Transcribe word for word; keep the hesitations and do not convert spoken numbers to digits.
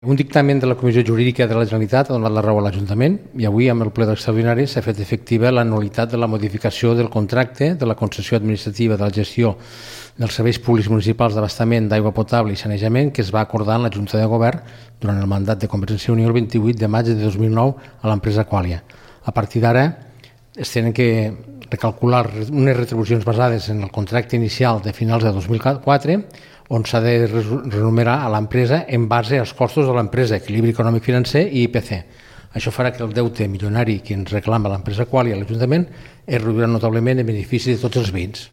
Un dictamen de la Comissió Jurídica de la Generalitat ha donat la raó a l'Ajuntament i avui, amb el ple extraordinari, s'ha fet efectiva la nul·litat de la modificació del contracte de la concessió administrativa de la gestió dels serveis públics municipals d'abastament d'aigua potable i sanejament que es va acordar en la Junta de Govern durant el mandat de Convergència i Unió el vint-i-vuit de maig de dos mil nou a l'empresa Qualia. A partir d'ara es tenen que recalcular unes retribucions basades en el contracte inicial de finals de dos mil quatre, on s'ha de renumerar a l'empresa en base als costos de l'empresa, equilibri econòmic financer i I P C. Això farà que el deute milionari que ens reclama l'empresa Qualia a l'Ajuntament es reduirà notablement en benefici de tots els veïns.